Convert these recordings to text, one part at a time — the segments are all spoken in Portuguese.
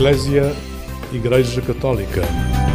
Eclésia, Igreja Católica.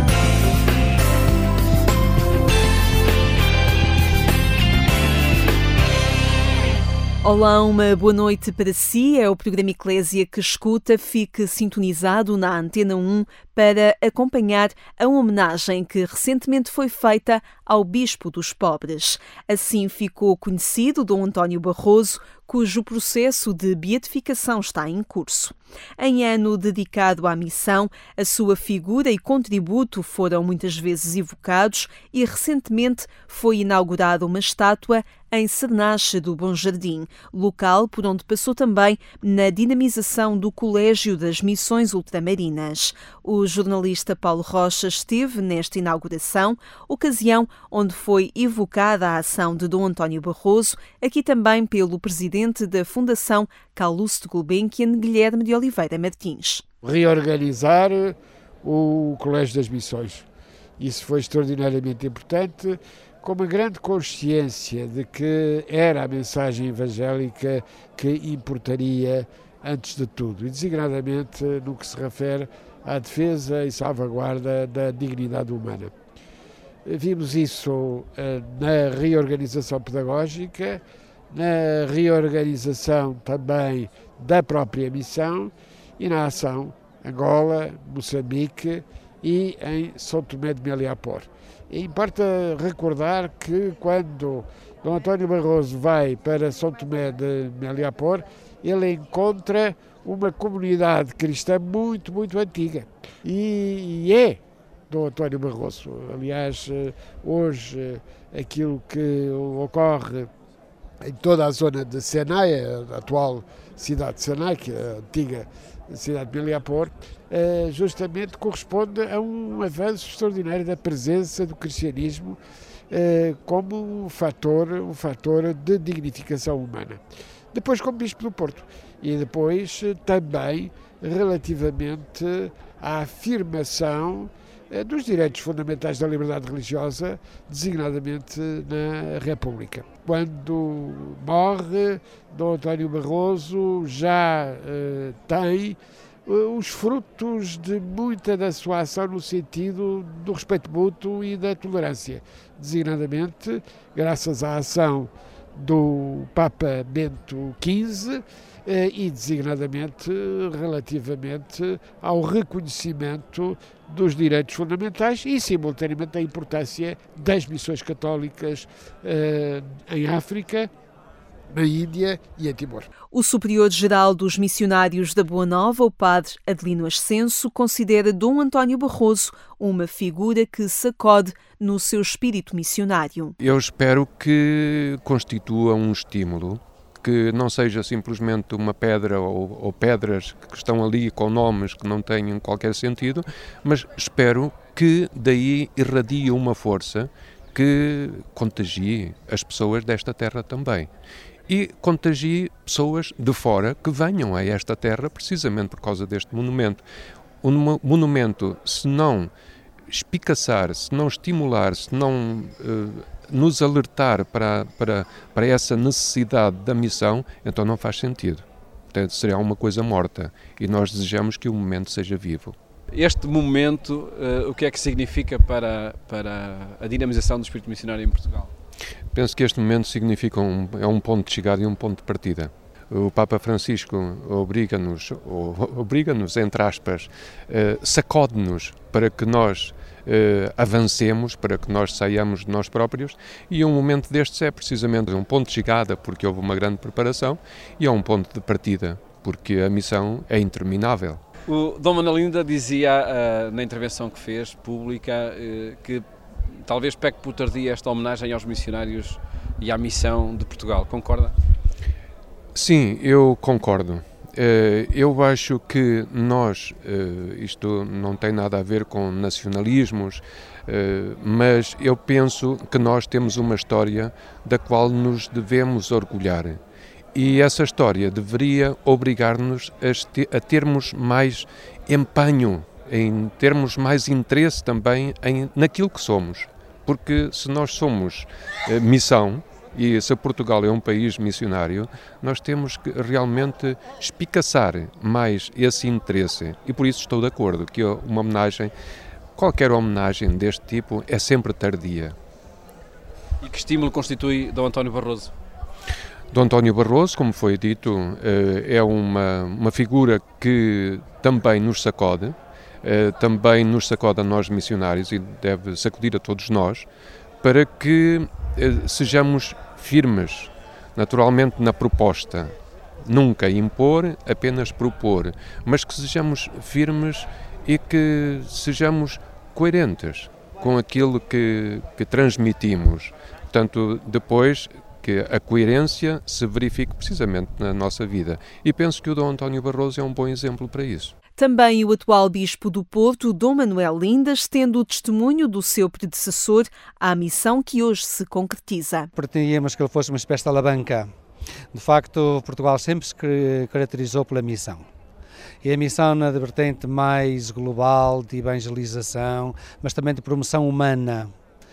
Olá, uma boa noite para si. É o programa Eclésia que escuta. Fique sintonizado na Antena 1 para acompanhar a homenagem que recentemente foi feita ao Bispo dos Pobres. Assim ficou conhecido Dom António Barroso, cujo processo de beatificação está em curso. Em ano dedicado à missão, a sua figura e contributo foram muitas vezes evocados e recentemente foi inaugurada uma estátua em Cernache do Bom Jardim, local por onde passou também na dinamização do Colégio das Missões Ultramarinas. O jornalista Paulo Rocha esteve nesta inauguração, ocasião onde foi evocada a ação de Dom António Barroso, aqui também pelo presidente da Fundação Calouste Gulbenkian, Guilherme de Oliveira Martins. Reorganizar o Colégio das Missões. Isso foi extraordinariamente importante, com uma grande consciência de que era a mensagem evangélica que importaria antes de tudo, e designadamente no que se refere à defesa e salvaguarda da dignidade humana. Vimos isso na reorganização pedagógica, na reorganização também da própria missão e na ação Angola, Moçambique e em São Tomé de Meliapor. E importa recordar que quando Dom António Barroso vai para São Tomé de Meliapor, ele encontra uma comunidade cristã muito, muito antiga. E é Dom António Barroso. Aliás, hoje aquilo que ocorre em toda a zona de Senai, a atual cidade de Senai, que é a antiga cidade de Meliapor, justamente corresponde a um avanço extraordinário da presença do cristianismo como um fator de dignificação humana. Depois como Bispo do Porto e depois também relativamente à afirmação dos direitos fundamentais da liberdade religiosa, designadamente na República. Quando morre, Dom António Barroso já tem os frutos de muita da sua ação no sentido do respeito mútuo e da tolerância, designadamente graças à ação do Papa Bento XV e designadamente relativamente ao reconhecimento dos direitos fundamentais e simultaneamente a importância das missões católicas em África, na Índia e em Timor. O superior-geral dos missionários da Boa Nova, o padre Adelino Ascenso, considera Dom António Barroso uma figura que sacode no seu espírito missionário. Eu espero que constitua um estímulo, que não seja simplesmente uma pedra ou pedras que estão ali com nomes que não tenham qualquer sentido, mas espero que daí irradie uma força que contagie as pessoas desta terra também. E contagie pessoas de fora que venham a esta terra precisamente por causa deste monumento. O monumento, se não espicaçar, se não estimular, se não nos alertar para essa necessidade da missão, então não faz sentido. Portanto, seria uma coisa morta e nós desejamos que o momento seja vivo. Este momento, o que é que significa para a dinamização do espírito missionário em Portugal? Penso que este momento significa um ponto de chegada e um ponto de partida. O Papa Francisco obriga-nos, entre aspas, sacode-nos para que nós avancemos, para que nós saiamos de nós próprios, e um momento destes é precisamente um ponto de chegada, porque houve uma grande preparação, e é um ponto de partida, porque a missão é interminável. O Dom Manuel Linda dizia na intervenção que fez, pública, que talvez peque por tardia esta homenagem aos missionários e à missão de Portugal. Concorda? Sim, eu concordo. Eu acho que nós, isto não tem nada a ver com nacionalismos, mas eu penso que nós temos uma história da qual nos devemos orgulhar. E essa história deveria obrigar-nos a termos mais empenho, em termos mais interesse também naquilo que somos. Porque se nós somos missão, E se Portugal é um país missionário, nós temos que realmente espicaçar mais esse interesse. E por isso estou de acordo que uma homenagem, qualquer homenagem deste tipo, é sempre tardia. E que estímulo constitui Dom António Barroso? Dom António Barroso, como foi dito, é uma figura que também nos sacode, a nós missionários e deve sacudir a todos nós, para que sejamos firmes, naturalmente na proposta, nunca impor, apenas propor, mas que sejamos firmes e que sejamos coerentes com aquilo que transmitimos. Portanto, depois que a coerência se verifique precisamente na nossa vida. E penso que o Dom António Barroso é um bom exemplo para isso. Também o atual Bispo do Porto, Dom Manuel Lindas, tendo o testemunho do seu predecessor à missão que hoje se concretiza. Pretendíamos que ele fosse uma espécie de alavanca. De facto, Portugal sempre se caracterizou pela missão. E a missão na vertente mais global de evangelização, mas também de promoção humana.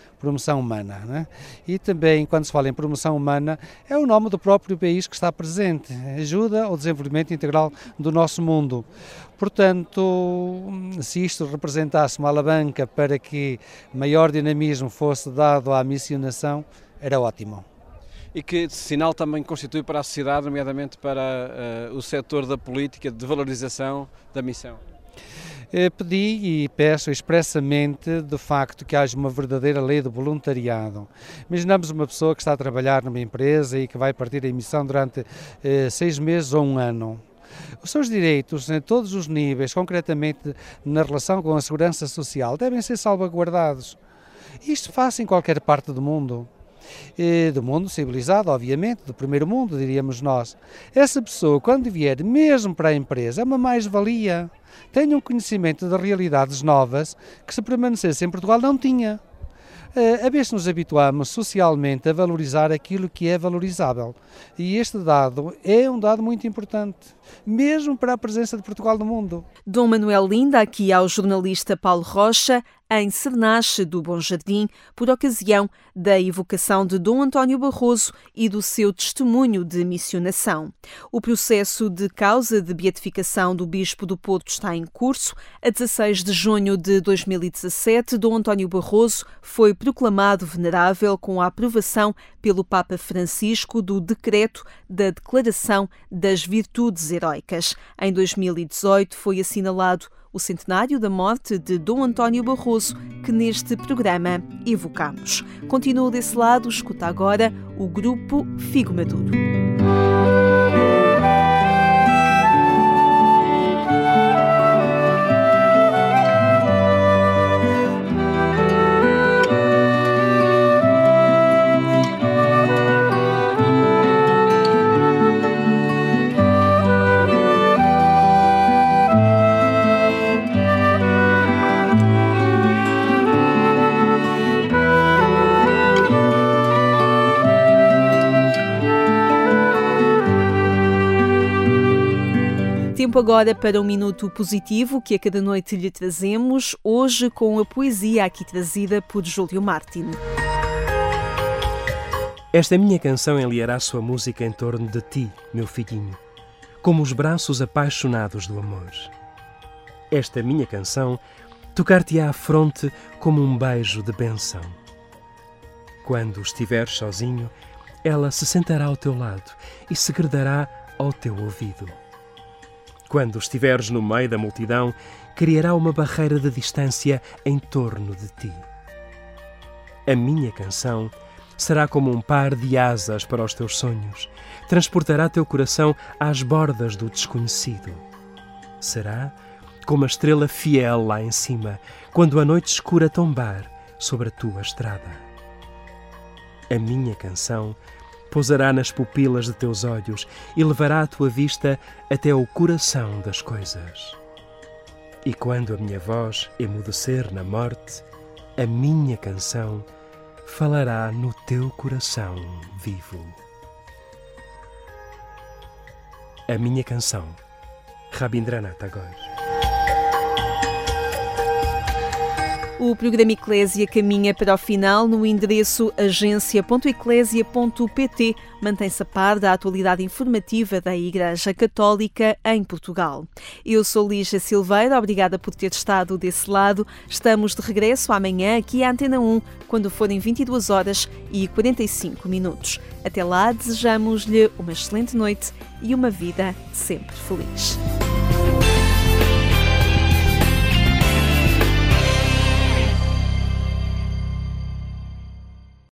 Não é? E também, quando se fala em promoção humana, é o nome do próprio país que está presente, ajuda ao desenvolvimento integral do nosso mundo. Portanto, se isto representasse uma alavanca para que maior dinamismo fosse dado à missionação, era ótimo. E que sinal também constitui para a sociedade, nomeadamente para o setor da política de valorização da missão? Pedi e peço expressamente, de facto, que haja uma verdadeira lei de voluntariado. Imaginamos uma pessoa que está a trabalhar numa empresa e que vai partir em missão durante 6 meses ou 1 ano. Os seus direitos, em todos os níveis, concretamente na relação com a segurança social, devem ser salvaguardados. Isto faz em qualquer parte do mundo. Do mundo civilizado, obviamente, do primeiro mundo, diríamos nós. Essa pessoa, quando vier mesmo para a empresa, é uma mais-valia. Tem um conhecimento de realidades novas que, se permanecesse em Portugal, não tinha. A ver se nos habituamos socialmente a valorizar aquilo que é valorizável. E este dado é um dado muito importante, mesmo para a presença de Portugal no mundo. Dom Manuel Linda, aqui ao jornalista Paulo Rocha, em Cernache do Bom Jardim, por ocasião da evocação de Dom António Barroso e do seu testemunho de missionação. O processo de causa de beatificação do Bispo do Porto está em curso. A 16 de junho de 2017, Dom António Barroso foi proclamado venerável com a aprovação pelo Papa Francisco do decreto da Declaração das Virtudes Heroicas. Em 2018 foi assinalado o centenário da morte de Dom António Barroso, que neste programa evocamos. Continua desse lado, escuta agora o grupo Figo Maduro. Tempo agora para um minuto positivo que a cada noite lhe trazemos, hoje com a poesia aqui trazida por Júlio Martin. Esta minha canção enliará sua música em torno de ti, meu filhinho, como os braços apaixonados do amor. Esta minha canção tocar-te-á à fronte como um beijo de bênção. Quando estiveres sozinho, ela se sentará ao teu lado e segredará ao teu ouvido. Quando estiveres no meio da multidão, criará uma barreira de distância em torno de ti. A minha canção será como um par de asas para os teus sonhos, transportará teu coração às bordas do desconhecido. Será como a estrela fiel lá em cima, quando a noite escura tombar sobre a tua estrada. A minha canção pousará nas pupilas de teus olhos e levará a tua vista até ao coração das coisas. E quando a minha voz emudecer na morte, a minha canção falará no teu coração vivo. A minha canção, Rabindranath Tagore. O programa Eclésia caminha para o final no endereço agência.eclésia.pt. Mantém-se a par da atualidade informativa da Igreja Católica em Portugal. Eu sou Lígia Silveira, obrigada por ter estado desse lado. Estamos de regresso amanhã aqui à Antena 1, quando forem 22h45. Até lá, desejamos-lhe uma excelente noite e uma vida sempre feliz.